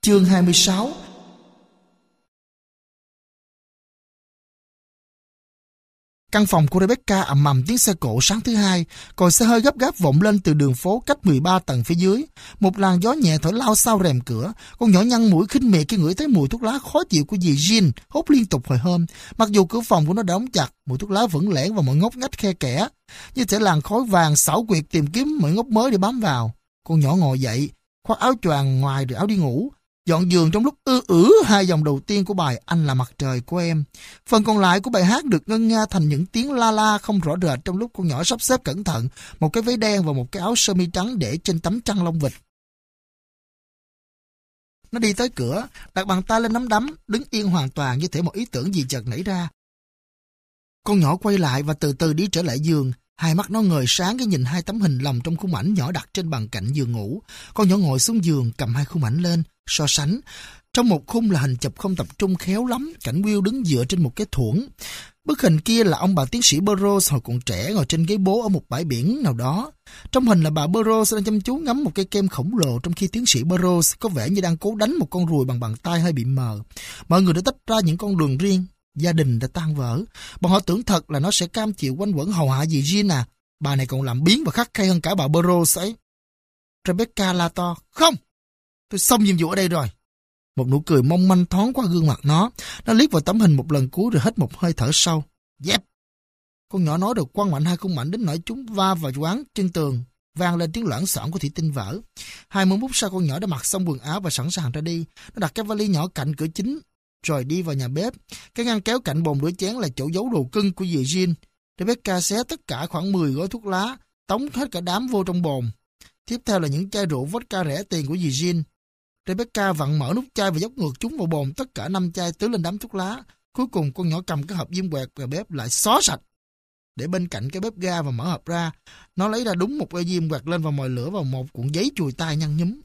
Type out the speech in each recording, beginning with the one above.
Chương 26. Căn phòng của Rebecca ầm ầm tiếng xe cộ sáng thứ Hai, còi xe hơi gấp gáp vọng lên từ đường phố cách 13 tầng phía dưới. Một làn gió nhẹ thổi lao sau rèm cửa. Con nhỏ nhăn mũi khinh miệt khi ngửi thấy mùi thuốc lá khó chịu của dì Jean hút liên tục hồi hôm. Mặc dù cửa phòng của nó đã đóng chặt, mùi thuốc lá vẫn lẻn vào mọi ngóc ngách khe kẽ, như thể làn khói vàng xảo quyệt tìm kiếm mọi ngóc mới để bám vào. Con nhỏ ngồi dậy, khoác áo choàng ngoài rồi áo đi ngủ, dọn giường trong lúc hai dòng đầu tiên của bài Anh là mặt trời của em. Phần còn lại của bài hát được ngân nga thành những tiếng la la không rõ rệt trong lúc con nhỏ sắp xếp cẩn thận một cái váy đen và một cái áo sơ mi trắng để trên tấm chăn lông vịt. Nó đi tới cửa, đặt bàn tay lên nắm đấm, đứng yên hoàn toàn như thể một ý tưởng gì chợt nảy ra. Con nhỏ quay lại và từ từ đi trở lại giường. Hai mắt nó ngời sáng khi nhìn hai tấm hình lồng trong khung ảnh nhỏ đặt trên bàn cạnh giường ngủ. Con nhỏ ngồi xuống giường, cầm hai khung ảnh lên, so sánh. Trong một khung là hình chụp không tập trung khéo lắm, cảnh Will đứng dựa trên một cái thuẫn. Bức hình kia là ông bà tiến sĩ Burroughs hồi còn trẻ ngồi trên ghế bố ở một bãi biển nào đó. Trong hình là bà Burroughs đang chăm chú ngắm một cây kem khổng lồ, trong khi tiến sĩ Burroughs có vẻ như đang cố đánh một con ruồi bằng bàn tay hơi bị mờ. Mọi người đã tách ra những con đường riêng. Gia đình đã tan vỡ. Bọn họ tưởng thật là nó sẽ cam chịu quanh quẩn hầu hạ dì Jean à. Bà này còn làm biếng và khắt khe hơn cả bà Burroughs ấy. Rebecca la to: "Không! Tôi xong nhiệm vụ ở đây rồi." Một nụ cười mong manh thoáng qua gương mặt nó. Nó liếc vào tấm hình một lần cuối rồi hít một hơi thở sâu. "Dép!" Con nhỏ nói được quăng mạnh hai khung ảnh đến nỗi chúng va vào quán trên tường, vang lên tiếng loảng xoảng của thủy tinh vỡ. 20 phút sau, con nhỏ đã mặc xong quần áo và sẵn sàng ra đi. Nó đặt cái vali nhỏ cạnh cửa chính rồi đi vào nhà bếp. Cái ngăn kéo cạnh bồn rửa chén là chỗ giấu đồ cưng của dì Jean. Rebecca xé tất cả khoảng 10 gói thuốc lá, tống hết cả đám vô trong bồn. Tiếp theo là những chai rượu vodka rẻ tiền của dì Jean. Rebecca vặn mở nút chai và dốc ngược chúng vào bồn, tất cả 5 chai tưới lên đám thuốc lá. Cuối cùng con nhỏ cầm cái hộp diêm quẹt vào bếp lại xó sạch, để bên cạnh cái bếp ga và mở hộp ra. Nó lấy ra đúng một que diêm quẹt lên và mồi lửa vào một cuộn giấy chùi tay nhăn nhúm.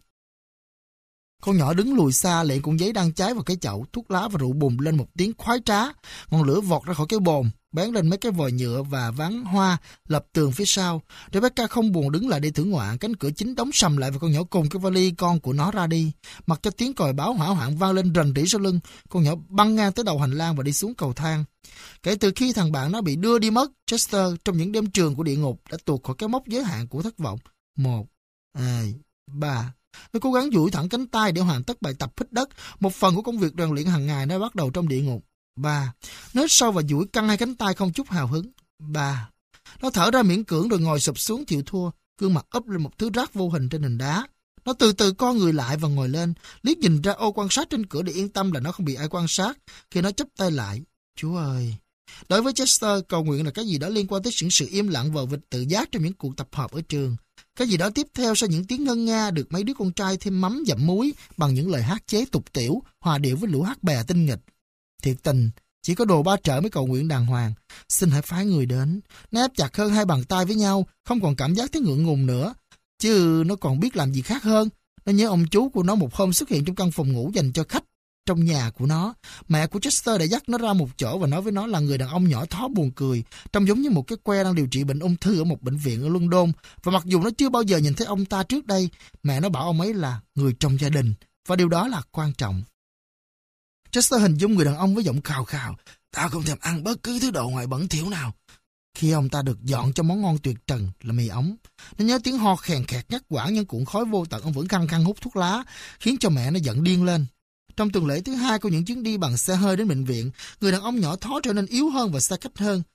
Con nhỏ đứng lùi xa, lệ cuộn giấy đang cháy vào cái chậu. Thuốc lá và rượu bùng lên một tiếng khoái trá. Ngọn lửa vọt ra khỏi cái bồn, bén lên mấy cái vòi nhựa và ván hoa lập tường phía sau. Rebecca không buồn đứng lại để thưởng ngoạn. Cánh cửa chính đóng sầm lại và con nhỏ cùng cái vali con của nó ra đi. Mặc cho tiếng còi báo hỏa hoạn vang lên rần rĩ sau lưng, con nhỏ băng ngang tới đầu hành lang và đi xuống cầu thang. Kể từ khi thằng bạn nó bị đưa đi mất, Chester trong những đêm trường của địa ngục đã tuột khỏi cái mốc giới hạn của thất vọng. 1, 2, 3. Nó cố gắng duỗi thẳng cánh tay để hoàn tất bài tập hít đất, một phần của công việc rèn luyện hàng ngày nó bắt đầu trong địa ngục. 3. Nó hít sâu và duỗi căng hai cánh tay không chút hào hứng. 3. Nó thở ra miễn cưỡng rồi ngồi sụp xuống chịu thua, gương mặt úp lên một thứ rác vô hình trên nền đá. Nó từ từ co người lại và ngồi lên, liếc nhìn ra ô quan sát trên cửa để yên tâm là nó không bị ai quan sát. Khi nó chắp tay lại: "Chúa ơi." Đối với Chester, cầu nguyện là cái gì đó liên quan tới những sự im lặng vờ vịt tự giác trong những cuộc tập hợp ở trường. Cái gì đó tiếp theo sau những tiếng ngân nga được mấy đứa con trai thêm mắm dặm muối bằng những lời hát chế tục tiểu, hòa điệu với lũ hát bè tinh nghịch. Thiệt tình, chỉ có đồ ba trợ mới cầu nguyện đàng hoàng. Xin hãy phái người đến. Nó ép chặt hơn hai bàn tay với nhau, không còn cảm giác thấy ngượng ngùng nữa. Chứ nó còn biết làm gì khác hơn. Nó nhớ ông chú của nó một hôm xuất hiện trong căn phòng ngủ dành cho khách trong nhà của nó. Mẹ của Chester đã dắt nó ra một chỗ và nói với nó là người đàn ông nhỏ thó buồn cười, trông giống như một cái que đang điều trị bệnh ung thư ở một bệnh viện ở London. Và mặc dù nó chưa bao giờ nhìn thấy ông ta trước đây, mẹ nó bảo ông ấy là người trong gia đình, và điều đó là quan trọng. Chester hình dung người đàn ông với giọng khào khào: "Tao không thèm ăn bất cứ thứ đồ ngoài bẩn thỉu nào." Khi ông ta được dọn cho món ngon tuyệt trần là mì ống. Nó nhớ tiếng ho khèn khẹt ngắt quãng những cuộn khói vô tận ông vẫn khăng khăng hút thuốc lá, khiến cho mẹ nó giận điên lên. Trong tuần lễ thứ hai của những chuyến đi bằng xe hơi đến bệnh viện, người đàn ông nhỏ thó trở nên yếu hơn và xa cách hơn,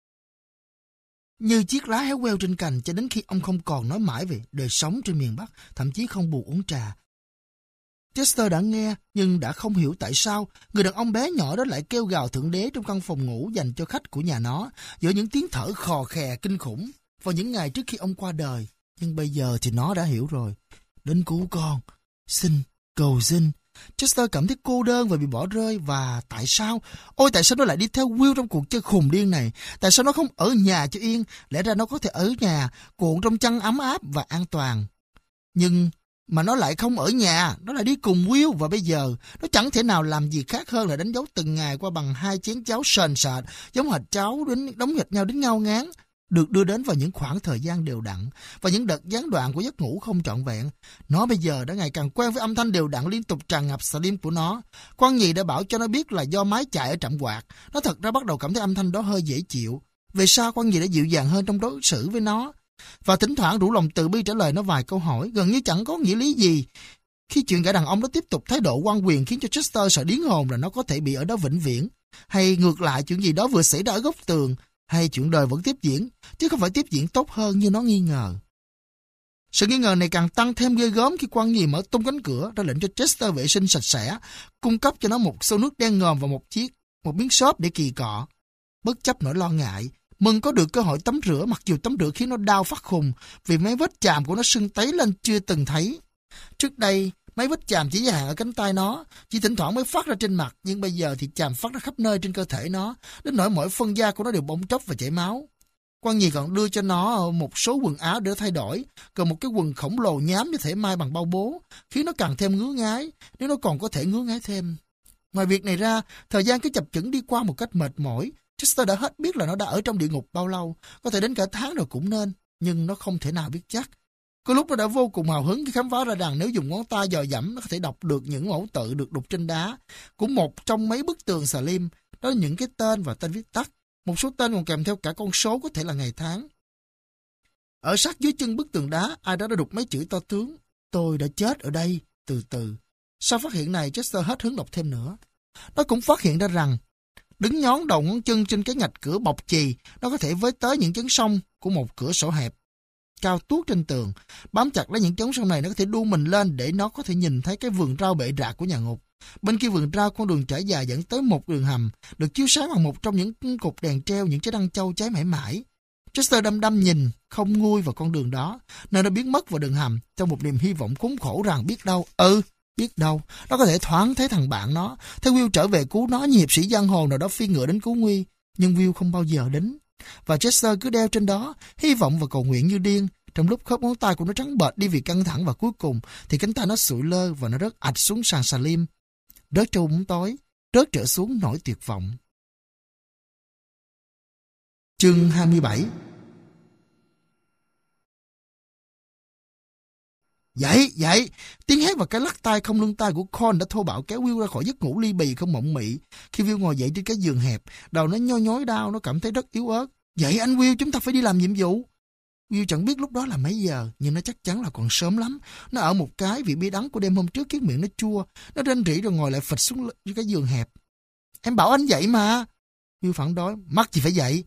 như chiếc lá héo queo trên cành, cho đến khi ông không còn nói mãi về đời sống trên miền Bắc, thậm chí không buồn uống trà. Chester đã nghe nhưng đã không hiểu tại sao người đàn ông bé nhỏ đó lại kêu gào thượng đế trong căn phòng ngủ dành cho khách của nhà nó, giữa những tiếng thở khò khè kinh khủng vào những ngày trước khi ông qua đời. Nhưng bây giờ thì nó đã hiểu rồi. Đến cứu con, xin, cầu xin. Chester cảm thấy cô đơn và bị bỏ rơi. Và tại sao? Ôi, tại sao nó lại đi theo Will trong cuộc chơi khùng điên này? Tại sao nó không ở nhà cho yên? Lẽ ra nó có thể ở nhà, cuộn trong chăn ấm áp và an toàn. Nhưng mà nó lại không ở nhà, nó lại đi cùng Will. Và bây giờ nó chẳng thể nào làm gì khác hơn là đánh dấu từng ngày qua bằng hai chén cháo sền sệt, giống hệt cháo đến đóng hệt nhau đến ngao ngán. được đưa đến vào những khoảng thời gian đều đặn và những đợt gián đoạn của giấc ngủ không trọn vẹn. Nó bây giờ đã ngày càng quen với âm thanh đều đặn liên tục tràn ngập Salim của nó. Quan nhì đã bảo cho nó biết là do máy chạy ở trạm quạt. Nó thật ra bắt đầu cảm thấy âm thanh đó hơi dễ chịu. Về sau quan nhì đã dịu dàng hơn trong đối xử với nó, và thỉnh thoảng rủ lòng từ bi trả lời nó vài câu hỏi gần như chẳng có nghĩa lý gì. Khi chuyện gã đàn ông đó tiếp tục thái độ quan quyền khiến cho Chester sợ điên hồn là nó có thể bị ở đó vĩnh viễn, hay ngược lại chuyện gì đó vừa xảy ra ở góc tường, hay chuyện đời vẫn tiếp diễn, chứ không phải tiếp diễn tốt hơn như nó nghi ngờ. Sự nghi ngờ này càng tăng thêm ghê gớm khi quan nhì mở tung cánh cửa ra lệnh cho Chester vệ sinh sạch sẽ, cung cấp cho nó một xô nước đen ngòm và một miếng xốp để kỳ cọ. Bất chấp nỗi lo ngại, mừng có được cơ hội tắm rửa, mặc dù tắm rửa khiến nó đau phát khùng vì mấy vết chàm của nó sưng tấy lên chưa từng thấy. Trước đây, mấy vết chàm chỉ giới hạn ở cánh tay nó, chỉ thỉnh thoảng mới phát ra trên mặt, nhưng bây giờ thì chàm phát ra khắp nơi trên cơ thể nó, đến nỗi mỗi phân da của nó đều bong tróc và chảy máu. Quan nhì còn đưa cho nó một số quần áo để thay đổi, còn một cái quần khổng lồ nhám như thể may bằng bao bố, khiến nó càng thêm ngứa ngái, nếu nó còn có thể ngứa ngái thêm. Ngoài việc này ra, thời gian cứ chập chững đi qua một cách mệt mỏi. Chester đã hết biết là nó đã ở trong địa ngục bao lâu, có thể đến cả tháng rồi cũng nên, nhưng nó không thể nào biết chắc. Có lúc nó đã vô cùng hào hứng khi khám phá ra rằng nếu dùng ngón tay dò dẫm, nó có thể đọc được những mẫu tự được đục trên đá của một trong mấy bức tường Salim, đó là những cái tên và tên viết tắt. Một số tên còn kèm theo cả con số, có thể là ngày tháng. Ở sát dưới chân bức tường đá, ai đó đã đục mấy chữ to tướng: "Tôi đã chết ở đây, từ từ." Sau phát hiện này, Chester hết hứng đọc thêm nữa. Nó cũng phát hiện ra rằng đứng nhón đầu ngón chân trên cái ngạch cửa bọc chì, nó có thể với tới những chấn song của một cửa sổ hẹp cao tuốt trên tường. Bám chặt lấy những chấn song này, nó có thể đu mình lên để nó có thể nhìn thấy cái vườn rau bệ rạc của nhà ngục. Bên kia vườn rau, con đường trải dài dẫn tới một đường hầm được chiếu sáng bằng một trong những cột đèn treo những trái đăng châu cháy mãi mãi. Chester đăm đăm nhìn không nguôi vào con đường đó, nơi nó biến mất vào đường hầm trong một niềm hy vọng khốn khổ rằng biết đâu nó có thể thoáng thấy thằng bạn nó, thấy Will trở về cứu nó như hiệp sĩ giang hồ nào đó phi ngựa đến cứu nguy. Nhưng Will không bao giờ đến, và Chester cứ đeo trên đó, hy vọng và cầu nguyện như điên, trong lúc khớp ngón tay của nó trắng bệch đi vì căng thẳng, và cuối cùng thì cánh tay nó sụi lơ và nó rớt ạch xuống sàn Salim, rớt trong bóng tối, rớt trở xuống nỗi tuyệt vọng. Chương 27. Dậy! Tiếng hét và cái lắc tay không lưng tay của Con đã thô bạo kéo Will ra khỏi giấc ngủ ly bì không mộng mị. Khi Will ngồi dậy trên cái giường hẹp, đầu nó nhói đau, nó cảm thấy rất yếu ớt. "Dậy anh Will, chúng ta phải đi làm nhiệm vụ." Will chẳng biết lúc đó là mấy giờ, nhưng nó chắc chắn là còn sớm lắm. Nó ở một cái vị bia đắng của đêm hôm trước khiến miệng nó chua. Nó rên rỉ rồi ngồi lại phịch xuống cái giường hẹp. "Em bảo anh dậy mà." Will phản đối. "Mắc gì phải dậy?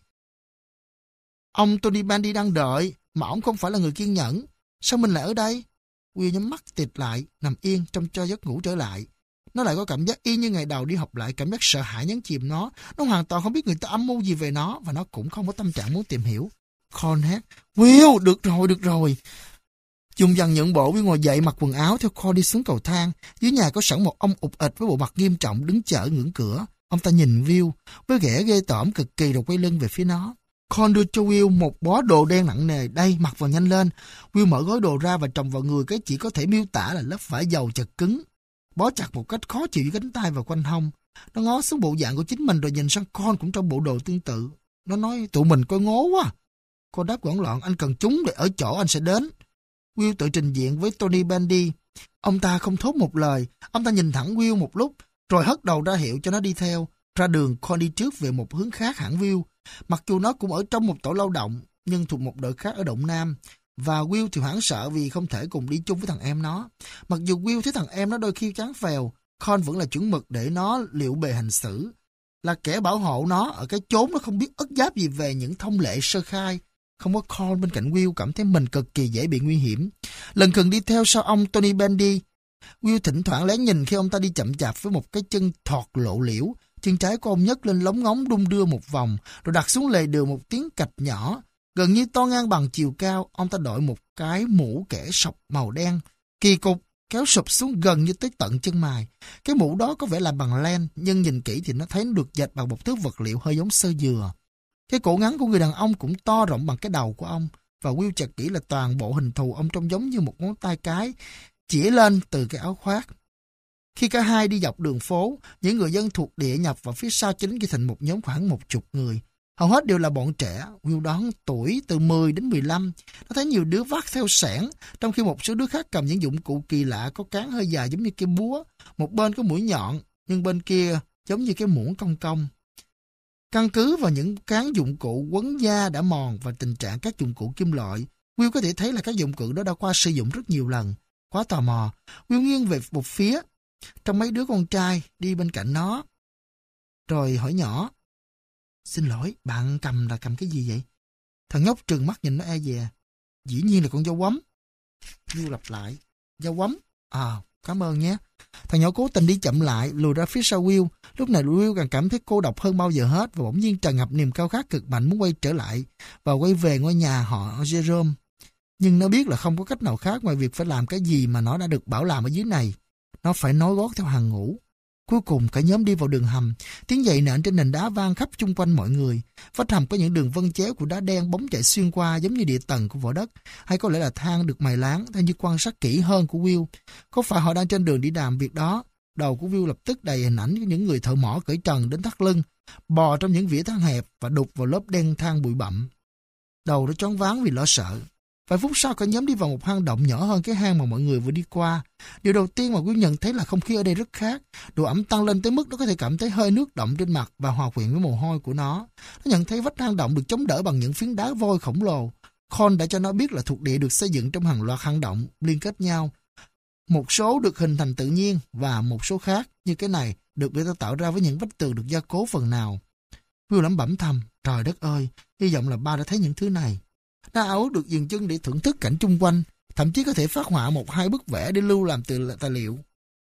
Ông Tony Bandy đang đợi, mà ông không phải là người kiên nhẫn. Sao mình lại ở đây?" Will nhắm mắt tịt lại, nằm yên trong cho giấc ngủ trở lại. Nó lại có cảm giác y như ngày đầu đi học lại, cảm giác sợ hãi nhấn chìm nó. Nó hoàn toàn không biết người ta âm mưu gì về nó, và nó cũng không có tâm trạng muốn tìm hiểu. Con hét: "Will, được rồi." Dùng dần nhượng bộ, Will ngồi dậy mặc quần áo theo Con đi xuống cầu thang. Dưới nhà có sẵn một ông ụt ịch với bộ mặt nghiêm trọng đứng chờ ngưỡng cửa. Ông ta nhìn Will với vẻ ghê tởm cực kỳ rồi quay lưng về phía nó. Con đưa cho Will một bó đồ đen nặng nề. "Đây, mặc vào nhanh lên." Will mở gói đồ ra và trồng vào người cái chỉ có thể miêu tả là lớp vải dầu chật cứng, bó chặt một cách khó chịu với cánh tay và quanh hông. Nó ngó xuống bộ dạng của chính mình rồi nhìn sang Con cũng trong bộ đồ tương tự. Nó nói: "Tụi mình coi ngố quá." Con đáp quảng loạn: "Anh cần chúng để ở chỗ anh sẽ đến." Will tự trình diện với Tony Bandy. Ông ta không thốt một lời. Ông ta nhìn thẳng Will một lúc, rồi hất đầu ra hiệu cho nó đi theo. Ra đường, Con đi trước về một hướng khác hẳn Will. Mặc dù nó cũng ở trong một tổ lao động, nhưng thuộc một đội khác ở Động Nam. Và Will thì hoảng sợ vì không thể cùng đi chung với thằng em nó. Mặc dù Will thấy thằng em nó đôi khi chán phèo, Con vẫn là chuẩn mực để nó liệu bề hành xử, là kẻ bảo hộ nó ở cái chốn nó không biết ất giáp gì về những thông lệ sơ khai. Không có Con bên cạnh Will, cảm thấy mình cực kỳ dễ bị nguy hiểm. Lần cần đi theo sau ông Tony Bandy, Will thỉnh thoảng lén nhìn khi ông ta đi chậm chạp với một cái chân thọt lộ liễu. Chân trái của ông nhấc lên lóng ngóng đung đưa một vòng, rồi đặt xuống lề đường một tiếng cạch nhỏ, gần như to ngang bằng chiều cao. Ông ta đội một cái mũ kẻ sọc màu đen, kỳ cục, kéo sụp xuống gần như tới tận chân mày. Cái mũ đó có vẻ làm bằng len, nhưng nhìn kỹ thì nó thấy nó được dệt bằng một thứ vật liệu hơi giống sơ dừa. Cái cổ ngắn của người đàn ông cũng to rộng bằng cái đầu của ông, và Will chặt kỹ là toàn bộ hình thù ông trông giống như một ngón tay cái chỉ lên từ cái áo khoác. Khi cả hai đi dọc đường phố, những người dân thuộc địa nhập vào phía sau chính khi thành một nhóm khoảng 10 người. Hầu hết đều là bọn trẻ, Will đoán tuổi từ 10 đến 15. Nó thấy nhiều đứa vác theo xẻng, trong khi một số đứa khác cầm những dụng cụ kỳ lạ có cán hơi dài giống như cây búa. Một bên có mũi nhọn, nhưng bên kia giống như cái muỗng cong cong. Căn cứ vào những cán dụng cụ quấn da đã mòn và tình trạng các dụng cụ kim loại, Will có thể thấy là các dụng cụ đó đã qua sử dụng rất nhiều lần. Quá tò mò, Will nghiêng về một phía, trong mấy đứa con trai đi bên cạnh nó. Rồi hỏi nhỏ, xin lỗi, bạn cầm cái gì vậy? Thằng nhóc trừng mắt nhìn nó e dè. Dĩ nhiên là con dao quắm. Will lặp lại, dao quắm. Cảm ơn nhé. Thằng nhỏ cố tình đi chậm lại, lùi ra phía sau Will. Lúc này Will càng cảm thấy cô độc hơn bao giờ hết và bỗng nhiên tràn ngập niềm khao khát cực mạnh muốn quay trở lại và quay về ngôi nhà họ Jerome. Nhưng nó biết là không có cách nào khác ngoài việc phải làm cái gì mà nó đã được bảo làm ở dưới này. Nó phải nối gót theo hàng ngũ. Cuối cùng cả nhóm đi vào đường hầm, tiếng giày nện trên nền đá vang khắp chung quanh mọi người. Vách hầm có những đường vân chéo của đá đen bóng chạy xuyên qua giống như địa tầng của vỏ đất, hay có lẽ là thang được mài láng theo như quan sát kỹ hơn của Will. Có phải họ đang trên đường đi làm việc đó? Đầu của Will lập tức đầy hình ảnh của những người thợ mỏ cởi trần đến thắt lưng, bò trong những vỉa thang hẹp và đục vào lớp đen than bụi bặm. Đầu nó choáng váng vì lo sợ. Vài phút sau cả nhóm đi vào một hang động nhỏ hơn cái hang mà mọi người vừa đi qua. Điều đầu tiên mà Will nhận thấy là không khí ở đây rất khác. Độ ẩm tăng lên tới mức nó có thể cảm thấy hơi nước đọng trên mặt và hòa quyện với mồ hôi của nó. Nó nhận thấy vách hang động được chống đỡ bằng những phiến đá vôi khổng lồ. Con đã cho nó biết là thuộc địa được xây dựng trong hàng loạt hang động liên kết nhau. Một số được hình thành tự nhiên và một số khác như cái này được người ta tạo ra với những vách tường được gia cố phần nào. Will lẩm bẩm thầm, trời đất ơi, hy vọng là ba đã thấy những thứ này. Nó ao ước được dừng chân để thưởng thức cảnh chung quanh, thậm chí có thể phát họa một hai bức vẽ để lưu làm tài liệu.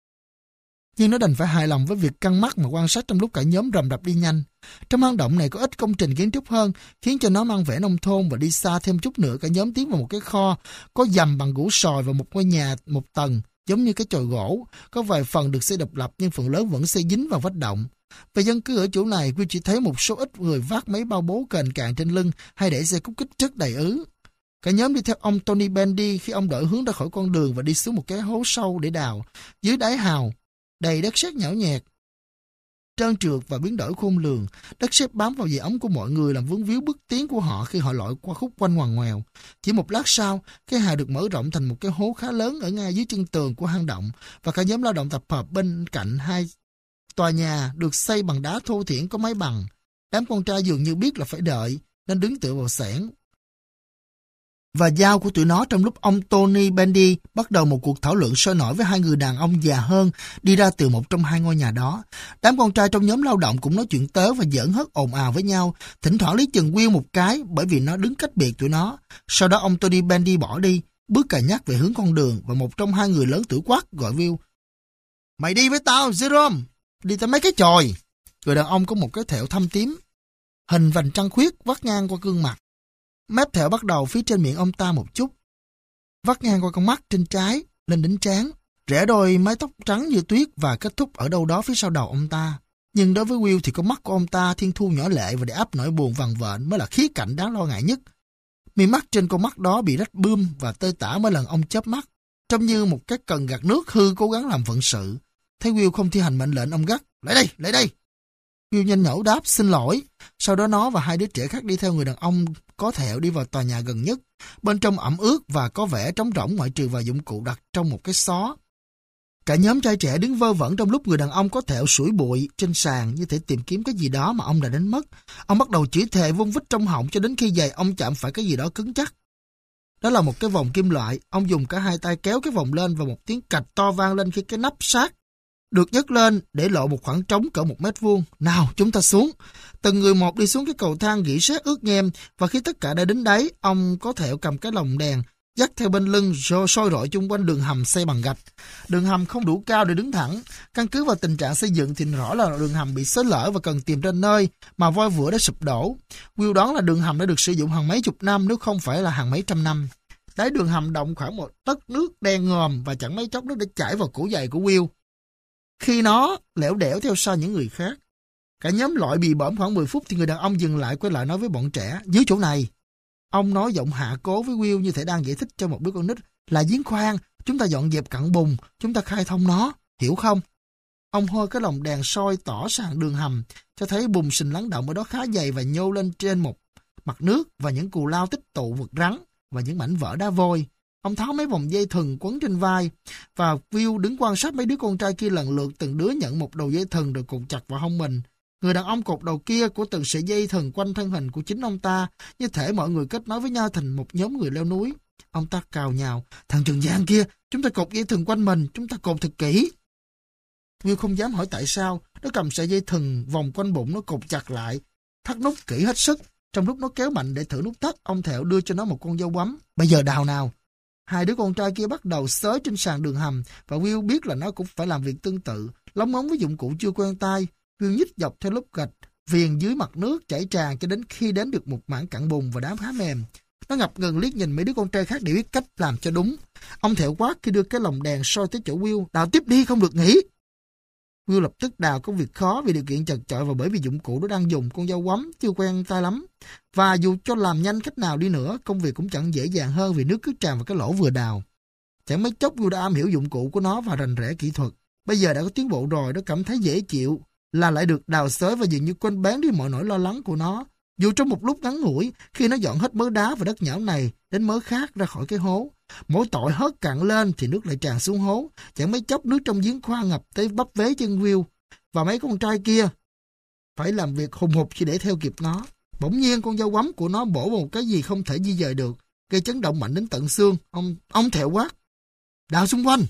Nhưng nó đành phải hài lòng với việc căng mắt mà quan sát trong lúc cả nhóm rầm rập đi nhanh. Trong hang động này có ít công trình kiến trúc hơn, khiến cho nó mang vẻ nông thôn, và đi xa thêm chút nữa cả nhóm tiến vào một cái kho có dầm bằng gỗ sồi và một ngôi nhà một tầng giống như cái chòi gỗ, có vài phần được xây độc lập nhưng phần lớn vẫn xây dính vào vách động. Về dân cư ở chỗ này, Will chỉ thấy một số ít người vác mấy bao bố kềnh cạn trên lưng hay để xe cút kích chất đầy ứ. Cả nhóm đi theo ông Tony Bendy khi ông đổi hướng ra khỏi con đường và đi xuống một cái hố sâu để đào. Dưới đáy hào, đầy đất sét nhão nhẹt, trơn trượt và biến đổi khôn lường. Đất sét bám vào giày ống của mọi người làm vướng víu bước tiến của họ khi họ lội qua khúc quanh ngoằn ngoèo. Chỉ một lát sau, cái hào được mở rộng thành một cái hố khá lớn ở ngay dưới chân tường của hang động, và cả nhóm lao động tập hợp bên cạnh hai tòa nhà được xây bằng đá thô thiển có mái bằng. Đám con trai dường như biết là phải đợi nên đứng tựa vào xẻng và dao của tụi nó trong lúc ông Tony Bendy bắt đầu một cuộc thảo luận sôi nổi với hai người đàn ông già hơn đi ra từ một trong hai ngôi nhà đó. Đám con trai trong nhóm lao động cũng nói chuyện tớ và giỡn hớt ồn ào với nhau, thỉnh thoảng lấy chừng Will một cái bởi vì nó đứng cách biệt tụi nó. Sau đó ông Tony Bendy bỏ đi, bước cà nhắc về hướng con đường, và một trong hai người lớn tuổi quát gọi Will. Mày đi với tao, Jerome! Đi tới mấy cái chòi. Người đàn ông có một cái thẹo thâm tím, hình vành trăng khuyết vắt ngang qua gương mặt. Mép thẹo bắt đầu phía trên miệng ông ta một chút, vắt ngang qua con mắt trên trái lên đến trán, rẽ đôi mái tóc trắng như tuyết và kết thúc ở đâu đó phía sau đầu ông ta. Nhưng đối với Will thì con mắt của ông ta thiên thu nhỏ lệ và để áp nỗi buồn vằn vện mới là khía cạnh đáng lo ngại nhất. Mi mắt trên con mắt đó bị rách bươm và tơi tả mỗi lần ông chớp mắt, trông như một cái cần gạt nước hư cố gắng làm phận sự. Thấy Will không thi hành mệnh lệnh, ông gắt, lại đây. Will nhanh nhẩu đáp xin lỗi. Sau đó nó và hai đứa trẻ khác đi theo người đàn ông có thẹo đi vào tòa nhà gần nhất. Bên trong ẩm ướt và có vẻ trống rỗng ngoại trừ vài dụng cụ đặt trong một cái xó. Cả nhóm trai trẻ đứng vơ vẩn trong lúc người đàn ông có thẹo sủi bụi trên sàn như thể tìm kiếm cái gì đó mà ông đã đánh mất. Ông bắt đầu chửi thề vung vít trong họng cho đến khi giày ông chạm phải cái gì đó cứng chắc. Đó là một cái vòng kim loại. Ông dùng cả hai tay kéo cái vòng lên và một tiếng cạch to vang lên khi cái nắp sát được nhấc lên để lộ một khoảng trống cỡ 1 mét vuông. Nào, chúng ta xuống. Từng người một đi xuống cái cầu thang gỉ sét ướt nhem, và khi tất cả đã đến đáy, ông có thẹo cầm cái lồng đèn dắt theo bên lưng rồi soi rọi chung quanh đường hầm xây bằng gạch. Đường hầm không đủ cao để đứng thẳng. Căn cứ vào tình trạng xây dựng thì rõ là đường hầm bị xới lở và cần tìm ra nơi mà voi vữa đã sụp đổ. Will đoán là đường hầm đã được sử dụng hàng mấy chục năm nếu không phải là hàng mấy trăm năm. Đáy đường hầm động khoảng một tấc nước đen ngòm và chẳng mấy chốc nước đã chảy vào cổ giày của Will khi nó lẻo đẻo theo sau những người khác. Cả nhóm lội bì bõm khoảng 10 phút thì người đàn ông dừng lại, quay lại nói với bọn trẻ, dưới chỗ này. Ông nói giọng hạ cố với Will như thể đang giải thích cho một đứa con nít, là giếng khoan, chúng ta dọn dẹp cặn bùn, chúng ta khai thông nó, hiểu không? Ông hôi cái lồng đèn soi tỏ sàn đường hầm, cho thấy bùn sình lắng động ở đó khá dày và nhô lên trên một mặt nước và những cù lao tích tụ vật rắn và những mảnh vỡ đá vôi. Ông tháo mấy vòng dây thừng quấn trên vai và Will đứng quan sát mấy đứa con trai kia lần lượt từng đứa nhận một đầu dây thừng được cột chặt vào hông mình. Người đàn ông cột đầu kia của từng sợi dây thừng quanh thân hình của chính ông ta, như thể mọi người kết nối với nhau thành một nhóm người leo núi. Ông ta cào nhào, thằng Trần Giang kia, chúng ta cột dây thừng quanh mình, chúng ta cột thật kỹ. Will không dám hỏi tại sao, nó cầm sợi dây thừng vòng quanh bụng nó cột chặt lại, thắt nút kỹ hết sức. Trong lúc nó kéo mạnh để thử nút thắt, ông Thẹo đưa cho nó một con dao bấm. Bây giờ đào nào. Hai đứa con trai kia bắt đầu xới trên sàn đường hầm và Will biết là nó cũng phải làm việc tương tự, lóng ngóng với dụng cụ chưa quen tay. Will nhích dọc theo lớp gạch, viền dưới mặt nước chảy tràn cho đến khi đến được một mảng cặn bùn và đá khá mềm. Nó ngập ngừng liếc nhìn mấy đứa con trai khác để biết cách làm cho đúng. Ông Thẹo quát khi đưa cái lồng đèn soi tới chỗ Will. Đào tiếp đi, không được nghỉ. Will lập tức đào công việc khó vì điều kiện chật chội và bởi vì dụng cụ nó đang dùng con dao quắm chưa quen tay lắm. Và dù cho làm nhanh cách nào đi nữa, công việc cũng chẳng dễ dàng hơn vì nước cứ tràn vào cái lỗ vừa đào. Chẳng mấy chốc Will đã am hiểu dụng cụ của nó và rành rẽ kỹ thuật. Bây giờ đã có tiến bộ rồi, nó cảm thấy dễ chịu là lại được đào xới và dường như quên bán đi mọi nỗi lo lắng của nó. Dù trong một lúc ngắn ngủi, khi nó dọn hết mớ đá và đất nhão này đến mớ khác ra khỏi cái hố, mỗi tội hớt cạn lên thì nước lại tràn xuống hố. Chẳng mấy chốc nước trong giếng khoan ngập tới bắp vế chân Will và mấy con trai kia phải làm việc hùng hục chỉ để theo kịp nó. Bỗng nhiên con dao quắm của nó bổ vào một cái gì không thể di dời được, gây chấn động mạnh đến tận xương. Ông Thẹo quát, đào xung quanh.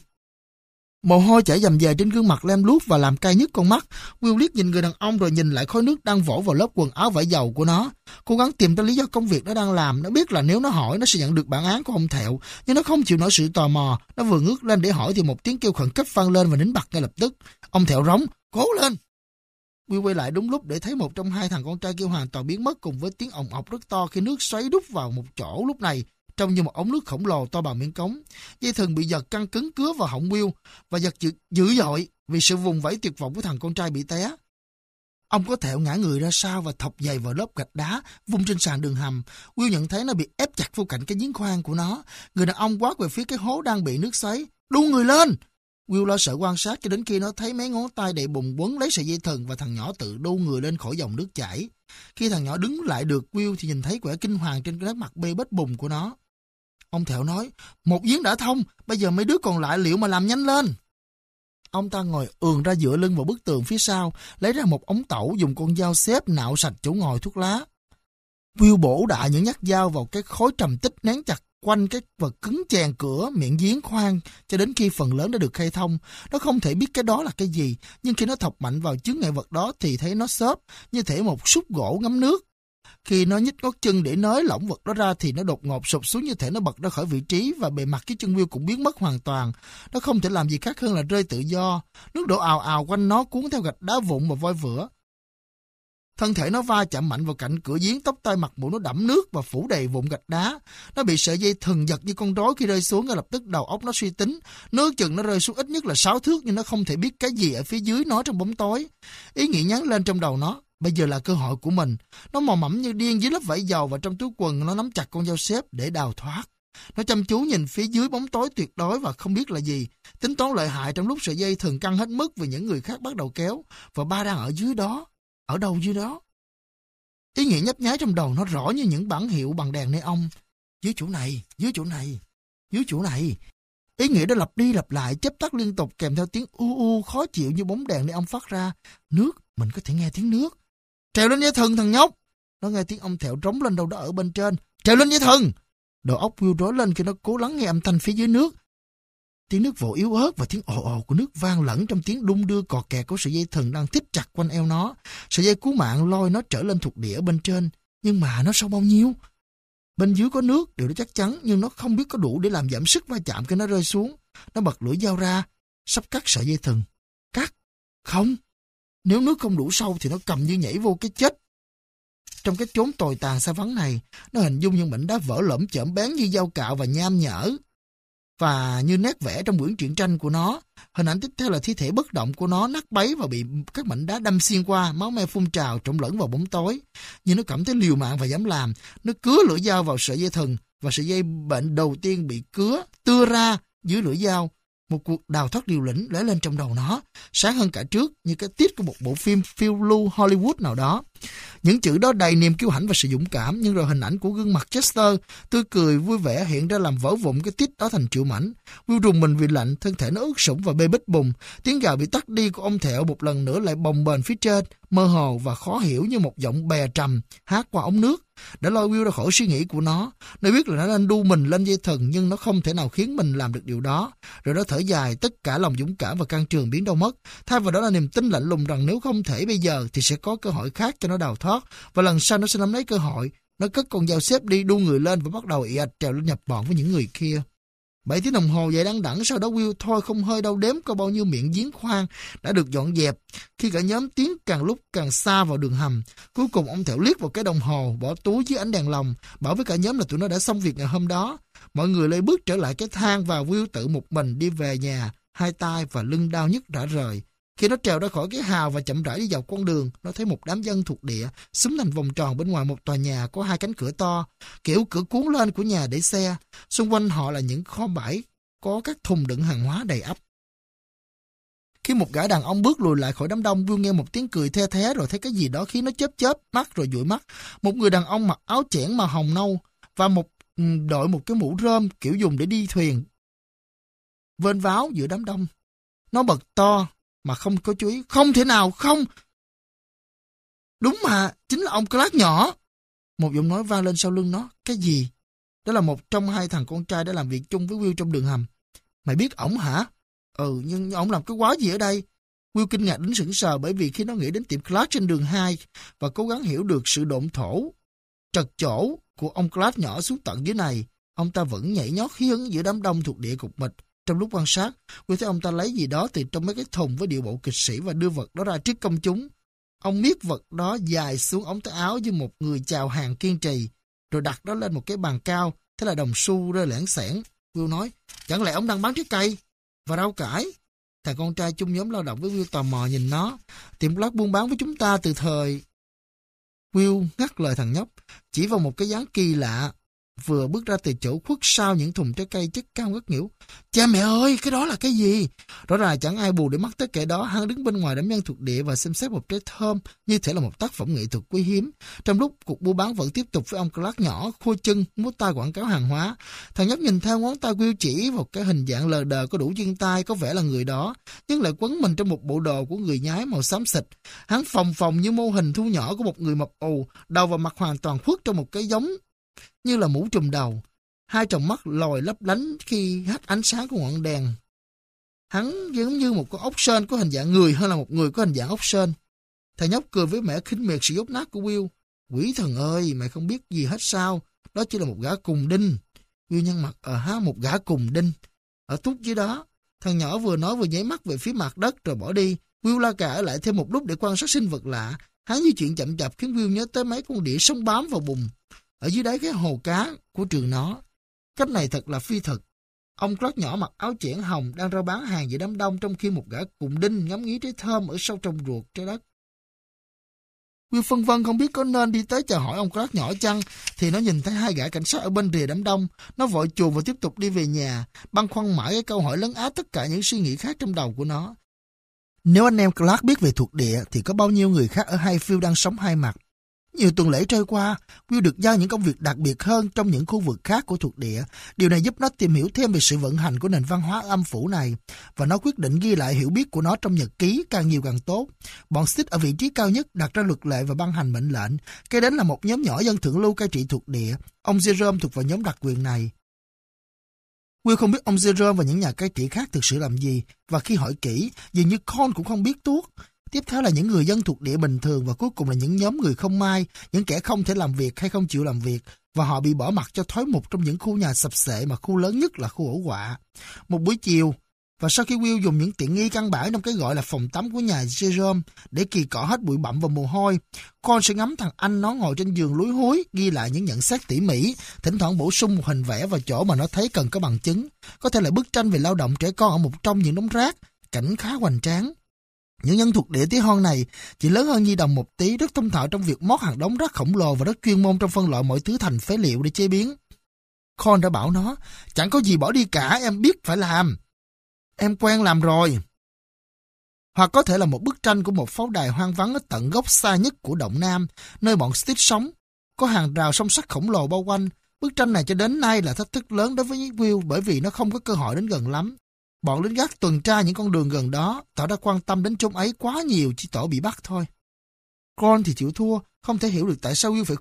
Mồ hôi chảy dầm dề trên gương mặt lem luốc và làm cay nhức con mắt. Will liếc nhìn người đàn ông rồi nhìn lại khói nước đang vỗ vào lớp quần áo vải dầu của nó. Cố gắng tìm ra lý do công việc nó đang làm. Nó biết là nếu nó hỏi nó sẽ nhận được bản án của ông Thẹo, nhưng nó không chịu nổi sự tò mò. Nó vừa ngước lên để hỏi thì một tiếng kêu khẩn cấp vang lên và nín bặt ngay lập tức. Ông Thẹo rống, cố lên. Will quay lại đúng lúc để thấy một trong hai thằng con trai kia hoàn toàn biến mất cùng với tiếng ồng ọc rất to khi nước xoáy đút vào một chỗ lúc này trông như một ống nước khổng lồ to bằng miệng cống. Dây thừng bị giật căng cứng cứa vào họng Will và giật dữ dội vì sự vùng vẫy tuyệt vọng của thằng con trai bị té. Ông có Thẹo ngã người ra sau và thọc giày vào lớp gạch đá vung trên sàn đường hầm. Will nhận thấy nó bị ép chặt vô cạnh cái giếng khoan của nó. Người đàn ông quát về phía cái hố đang bị nước xoáy, đu người lên. Will lo sợ quan sát cho đến khi nó thấy mấy ngón tay đầy bùn quấn lấy sợi dây thừng và thằng nhỏ tự đu người lên khỏi dòng nước chảy. Khi thằng nhỏ đứng lại được Will thì nhìn thấy vẻ kinh hoàng trên cái mặt bê bết bùn của nó. Ông Thẹo nói, một giếng đã thông, bây giờ mấy đứa còn lại liệu mà làm nhanh lên. Ông ta ngồi ườn ra dựa lưng vào bức tường phía sau, lấy ra một ống tẩu dùng con dao xếp nạo sạch chỗ ngòi thuốc lá. Will bổ đại những nhát dao vào cái khối trầm tích nén chặt quanh cái vật cứng chèn cửa miệng giếng khoan cho đến khi phần lớn đã được khai thông. Nó không thể biết cái đó là cái gì, nhưng khi nó thọc mạnh vào chướng ngại vật đó thì thấy nó xốp như thể một xúc gỗ ngấm nước. Khi nó nhích gót chân để nới lỏng vật đó ra thì nó đột ngột sụp xuống như thể nó bật ra khỏi vị trí và bề mặt cái chân Will cũng biến mất hoàn toàn. Nó không thể làm gì khác hơn là rơi tự do. Nước đổ ào ào quanh nó cuốn theo gạch đá vụn và vôi vữa. Thân thể nó va chạm mạnh vào cạnh cửa giếng, tóc tai mặt mũi nó đẫm nước và phủ đầy vụn gạch đá. Nó bị sợi dây thừng giật như con rối khi rơi xuống, ngay lập tức đầu óc nó suy tính. Nước chừng nó rơi xuống ít nhất là 6 thước nhưng nó không thể biết cái gì ở phía dưới nó trong bóng tối. Ý nghĩ nhắn lên trong đầu nó. Bây giờ là cơ hội của mình. Nó mò mẫm như điên dưới lớp vải dầu và trong túi quần nó nắm chặt con dao xếp để đào thoát. Nó chăm chú nhìn phía dưới bóng tối tuyệt đối và không biết là gì. Tính toán lợi hại trong lúc sợi dây thừng căng hết mức vì những người khác bắt đầu kéo và ba đang ở dưới đó. Ở đâu dưới đó? Ý nghĩ nhấp nháy trong đầu nó rõ như những bảng hiệu bằng đèn neon. Dưới chỗ này, dưới chỗ này, dưới chỗ này. Ý nghĩa đó lặp đi lặp lại, chớp tắt liên tục kèm theo tiếng u u khó chịu như bóng đèn neon phát ra. Nước, mình có thể nghe tiếng nước. Trèo lên dây thừng thằng nhóc. Nó nghe tiếng ông Thẹo trống lên đâu đó ở bên trên. Trèo lên dây thừng. Đầu óc Will rối lên khi nó cố lắng nghe âm thanh phía dưới nước. Tiếng nước vỗ yếu ớt và tiếng ồ ồ của nước vang lẫn trong tiếng đung đưa cò kẹt của sợi dây thừng đang thít chặt quanh eo nó. Sợi dây cứu mạng lôi nó trở lên thuộc địa ở bên trên. Nhưng mà nó sâu bao nhiêu? Bên dưới có nước, điều đó chắc chắn, nhưng nó không biết có đủ để làm giảm sức va chạm khi nó rơi xuống. Nó bật lưỡi dao ra, sắp cắt sợi dây thừng. Cắt? Không. Nếu nước không đủ sâu thì nó cầm như nhảy vô cái chết. Trong cái chốn tồi tàn xa vắng này, nó hình dung những mảnh đá vỡ lởm chởm bén như dao cạo và nham nhở. Và như nét vẽ trong quyển truyện tranh của nó, hình ảnh tiếp theo là thi thể bất động của nó nát bấy và bị các mảnh đá đâm xuyên qua, máu me phun trào trộn lẫn vào bóng tối. Nhưng nó cảm thấy liều mạng và dám làm. Nó cứa lưỡi dao vào sợi dây thừng và sợi dây bệnh đầu tiên bị cứa tưa ra dưới lưỡi dao. Một cuộc đào thoát liều lĩnh lóe lên trong đầu nó, sáng hơn cả trước như cái tiết của một bộ phim phiêu lưu Hollywood nào đó. Những chữ đó đầy niềm kiêu hãnh và sự dũng cảm, nhưng rồi hình ảnh của gương mặt Chester tươi cười vui vẻ hiện ra làm vỡ vụn cái tiết đó thành triệu mảnh. Will rùng mình vì lạnh, thân thể nó ướt sũng và bê bết bùn. Tiếng gào bị tắt đi của ông Thẹo một lần nữa lại bồng bềnh phía trên, mơ hồ và khó hiểu như một giọng bè trầm hát qua ống nước, đã lôi Will ra khỏi suy nghĩ của nó. Nó biết là nó nên đu mình lên dây thừng, nhưng nó không thể nào khiến mình làm được điều đó. Rồi nó thở dài, tất cả lòng dũng cảm và can trường biến đâu mất. Thay vào đó là niềm tin lạnh lùng rằng nếu không thể bây giờ thì sẽ có cơ hội khác cho nó đào thoát, và lần sau nó sẽ nắm lấy cơ hội. Nó cất con dao xếp đi, đu người lên và bắt đầu ì ạch trèo lên nhập bọn với những người kia. 7 tiếng đồng hồ dài đăng đẵng, sau đó Will thôi không hơi đâu đếm có bao nhiêu miệng giếng khoan đã được dọn dẹp. Khi cả nhóm tiến càng lúc càng xa vào đường hầm, cuối cùng ông Thẹo liếc vào cái đồng hồ bỏ túi dưới ánh đèn lồng, bảo với cả nhóm là tụi nó đã xong việc ngày hôm đó. Mọi người lấy bước trở lại cái thang và Will tự một mình đi về nhà, hai tay và lưng đau nhức rã rời. Khi nó trèo ra khỏi cái hào và chậm rãi đi dọc con đường, nó thấy một đám dân thuộc địa xúm thành vòng tròn bên ngoài một tòa nhà có 2 cánh cửa to, kiểu cửa cuốn lên của nhà để xe. Xung quanh họ là những kho bãi có các thùng đựng hàng hóa đầy ắp. Khi một gã đàn ông bước lùi lại khỏi đám đông, Will nghe một tiếng cười the thé rồi thấy cái gì đó khiến nó chớp chớp mắt rồi dụi mắt. Một người đàn ông mặc áo chẽn màu hồng nâu và đội một cái mũ rơm kiểu dùng để đi thuyền, vênh váo giữa đám đông. Nó bật to mà không có chú ý. Không thể nào, không! Đúng mà, chính là ông Clark nhỏ. Một giọng nói vang lên sau lưng nó. Cái gì? Đó là một trong 2 thằng con trai đã làm việc chung với Will trong đường hầm. Mày biết ổng hả? Nhưng ổng làm cái quái gì ở đây? Will kinh ngạc đến sững sờ, bởi vì khi nó nghĩ đến tiệm Clark trên đường 2 và cố gắng hiểu được sự độn thổ, trật chỗ của ông Clark nhỏ xuống tận dưới này, ông ta vẫn nhảy nhót hí hứng giữa đám đông thuộc địa cục mịch. Trong lúc quan sát, Will thấy ông ta lấy gì đó từ trong mấy cái thùng với điệu bộ kịch sĩ và đưa vật đó ra trước công chúng. Ông miết vật đó dài xuống ống tay áo như một người chào hàng kiên trì, rồi đặt nó lên một cái bàn cao, thế là đồng xu rơi lảng xảng. Will nói, chẳng lẽ ông đang bán trái cây và rau cải? Thằng con trai chung nhóm lao động với Will tò mò nhìn nó. Tiệm Clark buôn bán với chúng ta từ thời... Will ngắt lời thằng nhóc, chỉ vào một cái dáng kỳ lạ vừa bước ra từ chỗ khuất sau những thùng trái cây chất cao ngất nghỉu. Cha mẹ ơi, cái đó là cái gì? Rõ ràng chẳng ai bù để mắt tới kẻ đó. Hắn đứng bên ngoài đám dân thuộc địa và xem xét một trái thơm như thể là một tác phẩm nghệ thuật quý hiếm. Trong lúc cuộc buôn bán vẫn tiếp tục với ông Clark nhỏ khua chân múa tay quảng cáo hàng hóa, thằng nhóc nhìn theo ngón tay Will chỉ vào cái hình dạng lờ đờ có đủ chân tay, có vẻ là người đó, nhưng lại quấn mình trong một bộ đồ của người nhái màu xám xịt. Hắn phồng phồng như mô hình thu nhỏ của một người mập ù, đầu và mặt hoàn toàn khuất trong một cái giống như là mũ trùm đầu. 2 tròng mắt lòi lấp lánh khi hắt ánh sáng của ngọn đèn. Hắn giống như một con ốc sên có hình dạng người hơn là một người có hình dạng ốc sên. Thầy nhóc cười với mẻ khinh miệt sự dốt nát của Will. Quỷ thần ơi, mày không biết gì hết sao? Đó chỉ là một gã cùng đinh. Will nhăn mặt, một gã cùng đinh. Ở túc dưới đó, thằng nhỏ vừa nói vừa nháy mắt về phía mặt đất rồi bỏ đi. Will la cà ở lại thêm một lúc để quan sát sinh vật lạ. Hắn di chuyển chậm chạp khiến Will nhớ tới mấy con đĩa sống bám vào bùn ở dưới đáy cái hồ cá của trường nó. Cách này thật là phi thực. Ông Clark nhỏ mặc áo chẽn hồng đang rao bán hàng giữa đám đông, trong khi một gã cùng đinh ngắm nghía trái thơm ở sâu trong ruột trái đất. Will phân vân không biết có nên đi tới chào hỏi ông Clark nhỏ chăng, thì nó nhìn thấy 2 gã cảnh sát ở bên rìa đám đông. Nó vội chuồn và tiếp tục đi về nhà, băn khoăn mãi cái câu hỏi lấn át tất cả những suy nghĩ khác trong đầu của nó. Nếu anh em Clark biết về thuộc địa thì có bao nhiêu người khác ở Highfield đang sống hai mặt. Nhiều tuần lễ trôi qua, Will được giao những công việc đặc biệt hơn trong những khu vực khác của thuộc địa. Điều này giúp nó tìm hiểu thêm về sự vận hành của nền văn hóa âm phủ này, và nó quyết định ghi lại hiểu biết của nó trong nhật ký, càng nhiều càng tốt. Bọn Sid ở vị trí cao nhất đặt ra luật lệ và ban hành mệnh lệnh. Kế đến là một nhóm nhỏ dân thượng lưu cai trị thuộc địa. Ông Jerome thuộc vào nhóm đặc quyền này. Will không biết ông Jerome và những nhà cai trị khác thực sự làm gì, và khi hỏi kỹ, dường như Con cũng không biết tuốt. Tiếp theo là những người dân thuộc địa bình thường, và cuối cùng là những nhóm người không may, những kẻ không thể làm việc hay không chịu làm việc, và họ bị bỏ mặc cho thói mục trong những khu nhà sập xệ, mà khu lớn nhất là khu ổ quạ. Một buổi chiều, và sau khi Will dùng những tiện nghi căn bản trong cái gọi là phòng tắm của nhà Jerome để kỳ cọ hết bụi bặm và mồ hôi, Con sẽ ngắm thằng anh nó ngồi trên giường lúi húi, ghi lại những nhận xét tỉ mỉ, thỉnh thoảng bổ sung một hình vẽ vào chỗ mà nó thấy cần có bằng chứng, có thể là bức tranh về lao động trẻ con ở một trong những đống rác, cảnh khá hoành tráng. Những nhân thuộc địa tí hon này chỉ lớn hơn nhi đồng một tí, rất thông thạo trong việc mót hàng đống rác khổng lồ và rất chuyên môn trong phân loại mọi thứ thành phế liệu để chế biến. Con đã bảo nó, chẳng có gì bỏ đi cả, em biết phải làm. Em quen làm rồi. Hoặc có thể là một bức tranh của một pháo đài hoang vắng ở tận góc xa nhất của Động Nam, nơi bọn Steve sống. Có hàng rào song sắt khổng lồ bao quanh. Bức tranh này cho đến nay là thách thức lớn đối với Will bởi vì nó không có cơ hội đến gần lắm. Bọn lính gác tuần tra những con đường gần đó, tỏ ra quan tâm đến chốn ấy quá nhiều, chỉ tổ bị bắt thôi. Con thì chịu thua, không thể hiểu được tại sao Will phải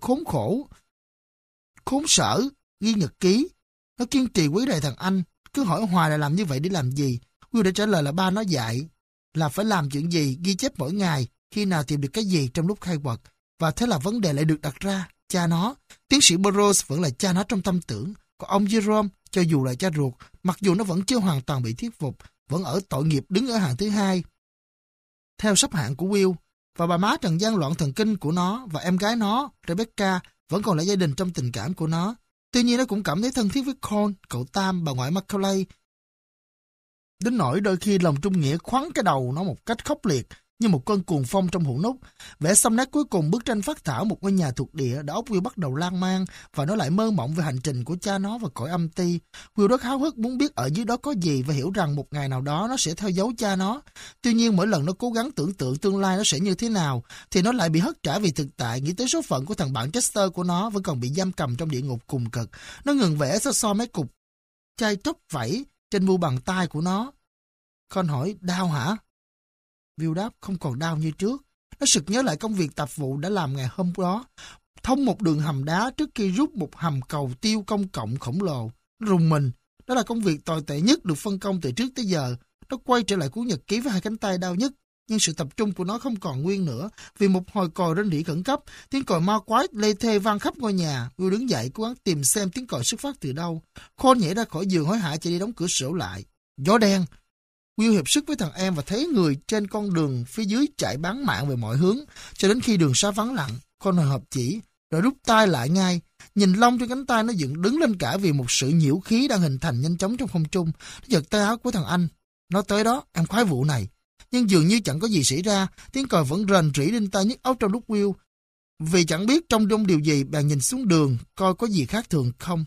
khốn sở, ghi nhật ký. Nó kiên trì quấy rầy thằng anh, cứ hỏi hoài là làm như vậy để làm gì. Will đã trả lời là ba nó dạy, là phải làm chuyện gì, ghi chép mỗi ngày, khi nào tìm được cái gì trong lúc khai quật. Và thế là vấn đề lại được đặt ra. Cha nó, tiến sĩ Burroughs vẫn là cha nó trong tâm tưởng, còn ông Jerome, cho dù là cha ruột, mặc dù nó vẫn chưa hoàn toàn bị thuyết phục, vẫn ở tội nghiệp đứng ở hàng thứ hai. Theo xếp hạng của Will, và bà má trần gian loạn thần kinh của nó và em gái nó, Rebecca, vẫn còn là gia đình trong tình cảm của nó. Tuy nhiên nó cũng cảm thấy thân thiết với Con, cậu Tam, bà ngoại Macaulay. Đến nỗi đôi khi lòng trung nghĩa khoắn cái đầu nó một cách khốc liệt, như một cơn cuồng phong trong hũ nút. Vẽ xong nét cuối cùng bức tranh phác thảo một ngôi nhà thuộc địa, đầu óc Will bắt đầu lan man và nó lại mơ mộng về hành trình của cha nó và cõi âm ti. Will rất háo hức muốn biết ở dưới đó có gì và hiểu rằng một ngày nào đó nó sẽ theo dấu cha nó. Tuy nhiên mỗi lần nó cố gắng tưởng tượng tương lai nó sẽ như thế nào thì nó lại bị hất trả vì thực tại, nghĩ tới số phận của thằng bạn Chester của nó vẫn còn bị giam cầm trong địa ngục cùng cực. Nó ngừng vẽ so mấy cục chai tróc vẫy trên mu bàn tay của nó. Con hỏi, đau hả? Will đáp, không còn đau như trước. Nó sực nhớ lại công việc tạp vụ đã làm ngày hôm đó, thông một đường hầm đá trước khi rút một hầm cầu tiêu công cộng khổng lồ. Nó rùng mình. Đó là công việc tồi tệ nhất được phân công từ trước tới giờ. Nó quay trở lại cuốn nhật ký với hai cánh tay đau nhức, nhưng sự tập trung của nó không còn nguyên nữa vì một hồi còi rên rỉ khẩn cấp, tiếng còi ma quái lê thê vang khắp ngôi nhà. Will đứng dậy cố gắng tìm xem tiếng còi xuất phát từ đâu. Con nhảy ra khỏi giường hối hả chạy đi đóng cửa sổ lại. Gió đen. Will hiệp sức với thằng em và thấy người trên con đường phía dưới chạy bán mạng về mọi hướng, cho đến khi đường xá vắng lặng. Con hồi hộp chỉ, rồi rút tay lại ngay. Nhìn lông trên cánh tay nó dựng đứng lên cả vì một sự nhiễu khí đang hình thành nhanh chóng trong không trung. Nó giật tay áo của thằng anh. Nó tới đó, em khoái vụ này. Nhưng dường như chẳng có gì xảy ra, tiếng còi vẫn rền rỉ lên tai nhức óc trong lúc Will. Vì chẳng biết trong điều gì, bèn nhìn xuống đường, coi có gì khác thường không.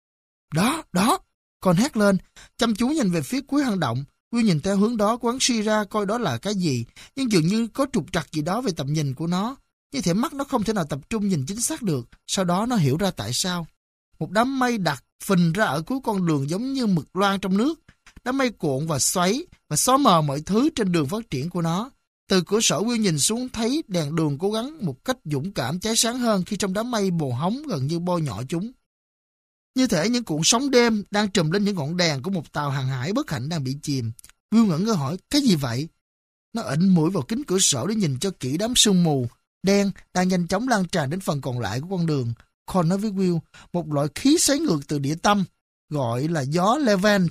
Đó, đó, con hét lên, chăm chú nhìn về phía cuối hang động. Will nhìn theo hướng đó, quán suy ra coi đó là cái gì, nhưng dường như có trục trặc gì đó về tầm nhìn của nó. Như thể mắt nó không thể nào tập trung nhìn chính xác được. Sau đó nó hiểu ra tại sao. Một đám mây đặc phình ra ở cuối con đường giống như mực loang trong nước. Đám mây cuộn và xoáy và xóa mờ mọi thứ trên đường phát triển của nó. Từ cửa sổ Will nhìn xuống thấy đèn đường cố gắng một cách dũng cảm cháy sáng hơn khi trong đám mây bồ hóng gần như bôi nhọ chúng. Như thể những cuộn sóng đêm đang trùm lên những ngọn đèn của một tàu hàng hải bất hạnh đang bị chìm. Will ngẩn ngơ hỏi, cái gì vậy? Nó ẩn mũi vào kính cửa sổ để nhìn cho kỹ đám sương mù đen đang nhanh chóng lan tràn đến phần còn lại của con đường. Con nói với Will, một loại khí xoáy ngược từ địa tâm, gọi là gió Levant.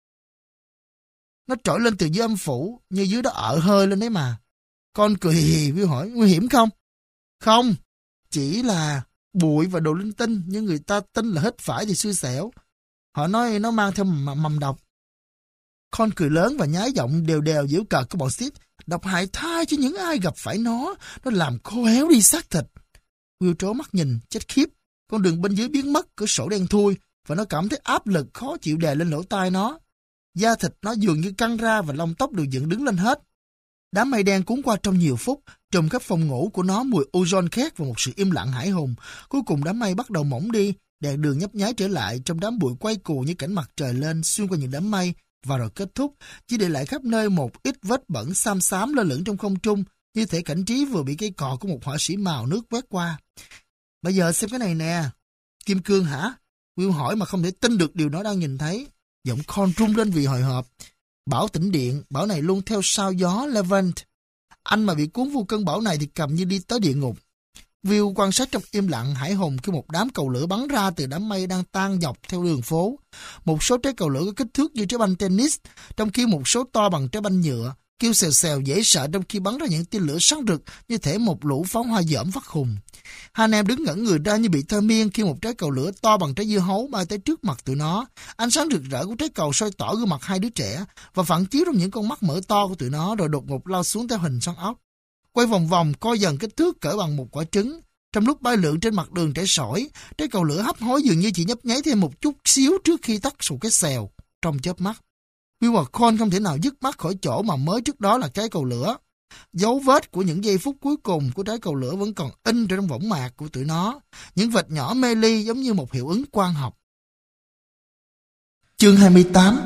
Nó trỗi lên từ dưới âm phủ, như dưới đó ợ hơi lên đấy mà. Con cười hì hì. Will hỏi, nguy hiểm không? Không, chỉ là bụi và đồ linh tinh, nhưng người ta tin là hít phải thì xui xẻo. Họ nói nó mang theo mầm độc. Con cười lớn và nhái giọng đều đều giễu cợt của bọn Steve. Độc hại thai cho những ai gặp phải nó làm khô héo đi xác thịt. Will trố mắt nhìn, chết khiếp. Con đường bên dưới biến mất, cửa sổ đen thui, và nó cảm thấy áp lực khó chịu đè lên lỗ tai nó. Da thịt nó dường như căng ra và lông tóc đều dựng đứng lên hết. Đám mây đen cuốn qua trong nhiều phút, trùm khắp phòng ngủ của nó mùi ozone khét và một sự im lặng hãi hùng. Cuối cùng đám mây bắt đầu mỏng đi, đèn đường nhấp nháy trở lại trong đám bụi quay cuồng như cảnh mặt trời lên xuyên qua những đám mây, và rồi kết thúc, chỉ để lại khắp nơi một ít vết bẩn xám xám lơ lửng trong không trung, như thể cảnh trí vừa bị cây cọ của một họa sĩ màu nước quét qua. Bây giờ xem cái này nè. Kim cương hả? Will hỏi mà không thể tin được điều nó đang nhìn thấy. Giọng Con rung lên vì hồi hộp. Bão tĩnh điện, bão này luôn theo sao gió Levant. Anh mà bị cuốn vô cơn bão này thì cầm như đi tới địa ngục. Will quan sát trong im lặng hãi hùng khi một đám cầu lửa bắn ra từ đám mây đang tan dọc theo đường phố. Một số trái cầu lửa có kích thước như trái banh tennis, trong khi một số to bằng trái banh nhựa, kêu xèo xèo dễ sợ trong khi bắn ra những tia lửa sáng rực như thể một lũ pháo hoa dởm phát khùng. Hai anh em đứng ngẩn người ra như bị thôi miên khi một trái cầu lửa to bằng trái dưa hấu bay tới trước mặt tụi nó. Ánh sáng rực rỡ của trái cầu soi tỏ gương mặt hai đứa trẻ và phản chiếu trong những con mắt mở to của tụi nó, rồi đột ngột lao xuống theo hình xoắn ốc. Quay vòng vòng, co dần kích thước cỡ bằng một quả trứng. Trong lúc bay lượn trên mặt đường trẻ sỏi, trái cầu lửa hấp hối dường như chỉ nhấp nháy thêm một chút xíu trước khi tắt sụt cái xèo trong chớp mắt. Will và Cole không thể nào dứt mắt khỏi chỗ mà mới trước đó là trái cầu lửa. Dấu vết của những giây phút cuối cùng của trái cầu lửa vẫn còn in trong võng mạc của tụi nó. Những vệt nhỏ mê ly giống như một hiệu ứng quang học. Chương 28.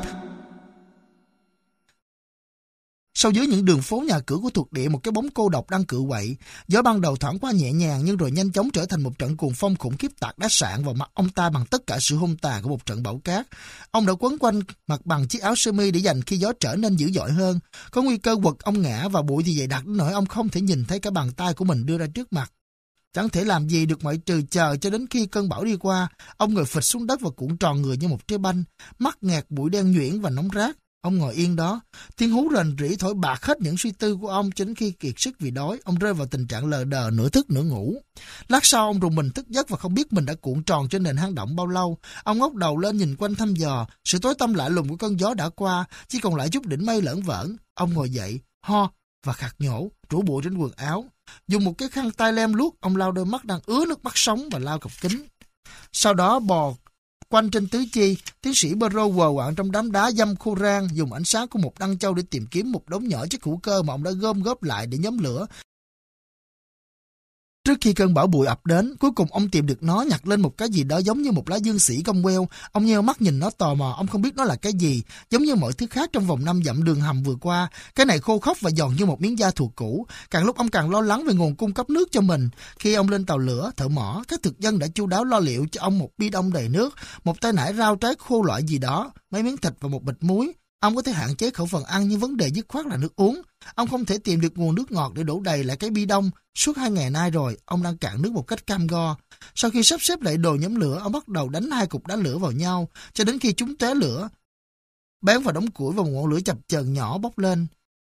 Sau dưới những đường phố nhà cửa của thuộc địa, một cái bóng cô độc đang cự quậy. Gió ban đầu thoảng qua nhẹ nhàng nhưng rồi nhanh chóng trở thành một trận cuồng phong khủng khiếp tạt đá sạn vào mặt ông ta bằng tất cả sự hung tàn của một trận bão cát. Ông đã quấn quanh mặt bằng chiếc áo sơ mi để dành khi gió trở nên dữ dội hơn. Có nguy cơ quật ông ngã và bụi thì dày đặc đến nỗi ông không thể nhìn thấy cả bàn tay của mình đưa ra trước mặt. Chẳng thể làm gì được ngoại trừ chờ cho đến khi cơn bão đi qua. Ông ngồi phịch xuống đất và cuộn tròn người như một trái banh, mắt nghẹt bụi đen nhuyễn và nóng rát. Ông ngồi yên đó, tiếng hú rền rĩ thổi bạt hết những suy tư của ông cho đến khi kiệt sức vì đói, ông rơi vào tình trạng lờ đờ, nửa thức nửa ngủ. Lát sau ông rùng mình thức giấc và không biết mình đã cuộn tròn trên nền hang động bao lâu. Ông ngóc đầu lên nhìn quanh thăm dò, sự tối tăm lạ lùng của cơn gió đã qua, chỉ còn lại chút đỉnh mây lởn vởn. Ông ngồi dậy, ho và khạc nhổ, trũ bụi trên quần áo. Dùng một cái khăn tay lem luốc, ông lau đôi mắt đang ứa nước mắt sống và lau cặp kính. Sau đó bò quanh trên tứ chi, tiến sĩ Burrow quờ quạng trong đám đá dăm khô rang, dùng ánh sáng của một đăng châu để tìm kiếm một đống nhỏ chất hữu cơ mà ông đã gom góp lại để nhóm lửa. Trước khi cơn bão bụi ập đến, cuối cùng ông tìm được nó, nhặt lên một cái gì đó giống như một lá dương xỉ cong queo. Ông nheo mắt nhìn nó tò mò, ông không biết nó là cái gì, giống như mọi thứ khác trong vòng 5 dặm đường hầm vừa qua. Cái này khô khốc và giòn như một miếng da thù cũ. Càng lúc ông càng lo lắng về nguồn cung cấp nước cho mình. Khi ông lên tàu lửa, thợ mỏ, các thực dân đã chu đáo lo liệu cho ông một bi đông đầy nước, một tay nải rau trái khô loại gì đó, mấy miếng thịt và một bịch muối. Ông có thể hạn chế khẩu phần ăn nhưng vấn đề dứt khoát là nước uống. Ông không thể tìm được nguồn nước ngọt để đổ đầy lại cái bi đông. Suốt 2 ngày nay rồi, ông đang cạn nước một cách cam go. Sau khi sắp xếp lại đồ nhóm lửa, ông bắt đầu đánh 2 cục đá lửa vào nhau, cho đến khi chúng tóe lửa, bén vào đống củi và một ngọn lửa chập chờn nhỏ bốc lên.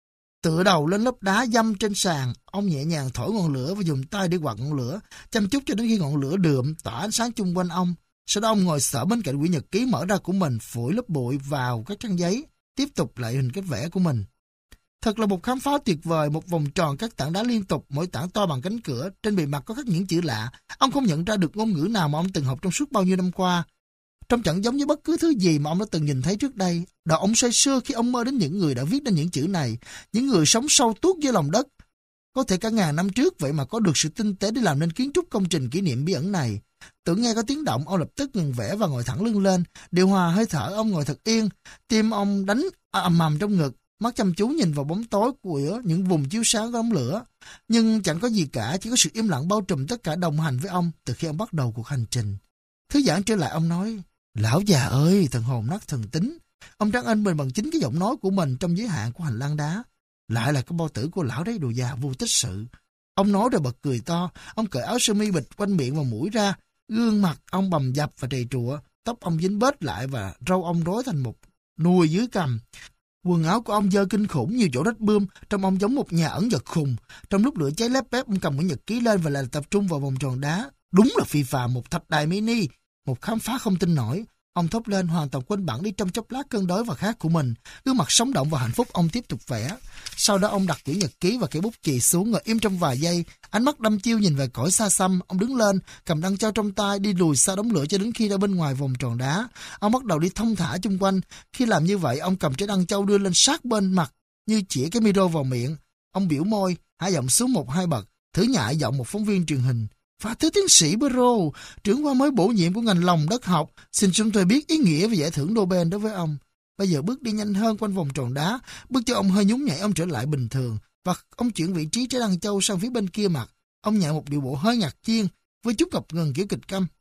Tựa đầu lên lớp đá dăm trên sàn, ông nhẹ nhàng thổi ngọn lửa và dùng tay để quạt ngọn lửa, chăm chút cho đến khi ngọn lửa đượm, tỏa ánh sáng chung quanh ông. Sau đó ông ngồi xổm bên cạnh quyển nhật ký mở ra của mình, phủi lớp bụi vào các trang giấy, tiếp tục lại hình cái vẽ của mình. Thật là một khám phá tuyệt vời, một vòng tròn các tảng đá liên tục, mỗi tảng to bằng cánh cửa, trên bề mặt có khắc những chữ lạ. Ông không nhận ra được ngôn ngữ nào mà ông từng học trong suốt bao nhiêu năm qua. Trông chẳng giống như bất cứ thứ gì mà ông đã từng nhìn thấy trước đây. Đầu ông say sưa khi ông mơ đến những người đã viết nên những chữ này, những người sống sâu tuốt dưới lòng đất. Có thể cả ngàn năm trước vậy mà có được sự tinh tế để làm nên kiến trúc công trình kỷ niệm bí ẩn này. Tưởng nghe có tiếng động, ông lập tức ngừng vẽ và ngồi thẳng lưng lên. Điều hòa hơi thở, ông ngồi thật yên, tim ông đánh ầm ầm trong ngực, mắt chăm chú nhìn vào bóng tối của những vùng chiếu sáng của đống lửa. Nhưng chẳng có gì cả, chỉ có sự im lặng bao trùm tất cả đồng hành với ông từ khi ông bắt đầu cuộc hành trình. Thư giãn trở lại, ông nói: "Lão già ơi, thần hồn nát thần tính." Ông trấn an mình bằng chính cái giọng nói của mình trong giới hạn của hành lang đá. "Lại là cái bao tử của lão đấy, đồ già vô tích sự." Ông nói rồi bật cười to. Ông cởi áo sơ mi bịt quanh miệng và mũi ra. Gương mặt ông bầm dập và trầy trụa, tóc ông dính bết lại và râu ông rối thành một nùi dưới cằm. Quần áo của ông dơ kinh khủng, nhiều chỗ rách bươm, trông ông giống một nhà ẩn giật khùng. Trong lúc lửa cháy lép bép, ông cầm quyển nhật ký lên và lại tập trung vào vòng tròn đá. Đúng là phi phàm, một thạch đài mini, một khám phá không tin nổi. Ông thốt lên, hoàn toàn quên bẵng đi trong chốc lát cơn đói và khát của mình. Gương mặt sống động và hạnh phúc, ông tiếp tục vẽ. Sau đó ông đặt quyển nhật ký và cây bút chì xuống, ngồi im trong vài giây. Ánh mắt đăm chiêu nhìn về cõi xa xăm. Ông đứng lên, cầm đăng châu trong tay, đi lùi xa đống lửa cho đến khi ra bên ngoài vòng tròn đá. Ông bắt đầu đi thong thả chung quanh. Khi làm như vậy, ông cầm trái đăng châu đưa lên sát bên mặt, như chĩa cái micro vào miệng. Ông biểu môi, hạ giọng xuống 1-2 bậc, thử nhại giọng một phóng viên truyền hình. "Và thưa tiến sĩ Burrow, trưởng khoa mới bổ nhiệm của ngành lòng đất học, xin chúng tôi biết ý nghĩa về giải thưởng Nobel đối với ông." Bây giờ bước đi nhanh hơn quanh vòng tròn đá, bước cho ông hơi nhún nhảy, ông trở lại bình thường, và ông chuyển vị trí trái đăng châu sang phía bên kia mặt. Ông nhại một điệu bộ hơi ngạc nhiên, với chút ngập ngừng kiểu kịch câm.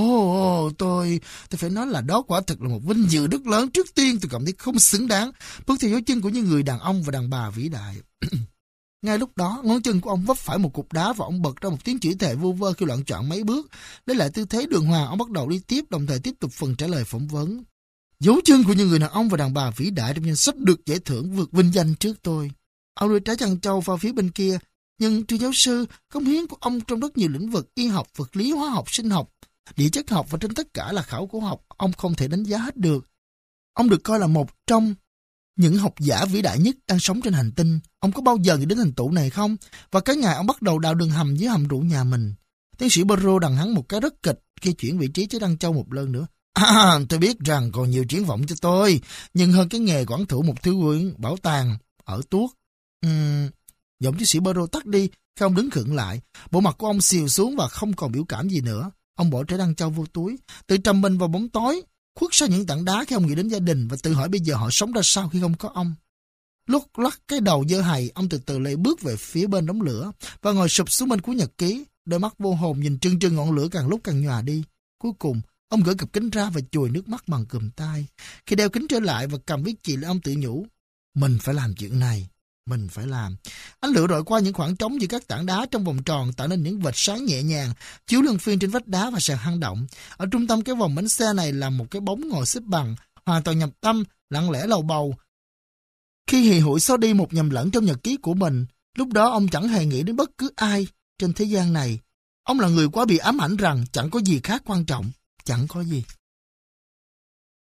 Tôi phải nói là đó quả thực là một vinh dự rất lớn. Trước tiên tôi cảm thấy không xứng đáng bước theo dấu chân của những người đàn ông và đàn bà vĩ đại. Ngay lúc đó, ngón chân của ông vấp phải một cục đá và ông bật ra một tiếng chửi thề vu vơ khi loạng choạng mấy bước. Lấy lại tư thế đường hoàng, ông bắt đầu đi tiếp, đồng thời tiếp tục phần trả lời phỏng vấn. "Dấu chân của những người đàn ông và đàn bà vĩ đại trong danh sách được giải thưởng vượt vinh danh trước tôi." Ông đưa trái trăng trâu vào phía bên kia. "Nhưng thưa giáo sư, cống hiến của ông trong rất nhiều lĩnh vực, y học, vật lý, hóa học, sinh học, địa chất học và trên tất cả là khảo cổ học, ông không thể đánh giá hết được. Ông được coi là một trong những học giả vĩ đại nhất đang sống trên hành tinh. Ông có bao giờ nghĩ đến thành tựu này không? Và cái ngày ông bắt đầu đào đường hầm dưới hầm rượu nhà mình." Tiến sĩ Burrow đằng hắn một cái rất kịch khi chuyển vị trí trái đăng châu một lần nữa. Tôi biết rằng còn nhiều triển vọng cho tôi, nhưng hơn cái nghề quản thủ một thư viện bảo tàng ở Tuốt. Giọng tiến sĩ Poirot tắt đi, khi ông đứng khựng lại. Bộ mặt của ông xìu xuống và không còn biểu cảm gì nữa. Ông bỏ trái đăng châu vô túi, tự trầm mình vào bóng tối, khuất sau những tảng đá khi ông nghĩ đến gia đình và tự hỏi bây giờ họ sống ra sao khi không có ông. Lúc lắc cái đầu dơ hầy, ông từ từ lại bước về phía bên đống lửa và ngồi sụp xuống bên cuốn nhật ký, đôi mắt vô hồn nhìn trừng trừng ngọn lửa càng lúc càng nhòa đi. Cuối cùng, ông gỡ cặp kính ra và chùi nước mắt bằng cùm tay. Khi đeo kính trở lại và cầm viết chì lên, ông tự nhủ, mình phải làm chuyện này, mình phải làm. Ánh lửa rọi qua những khoảng trống giữa các tảng đá trong vòng tròn, tạo nên những vệt sáng nhẹ nhàng chiếu luân phiên trên vách đá và sàn hang động. Ở trung tâm cái vòng bánh xe này là một cái bóng ngồi xếp bằng, hoàn toàn nhập tâm, lặng lẽ lầu bầu. Khi hì hụi xóa đi một nhầm lẫn trong nhật ký của mình, lúc đó ông chẳng hề nghĩ đến bất cứ ai trên thế gian này. Ông là người quá bị ám ảnh rằng chẳng có gì khác quan trọng, chẳng có gì.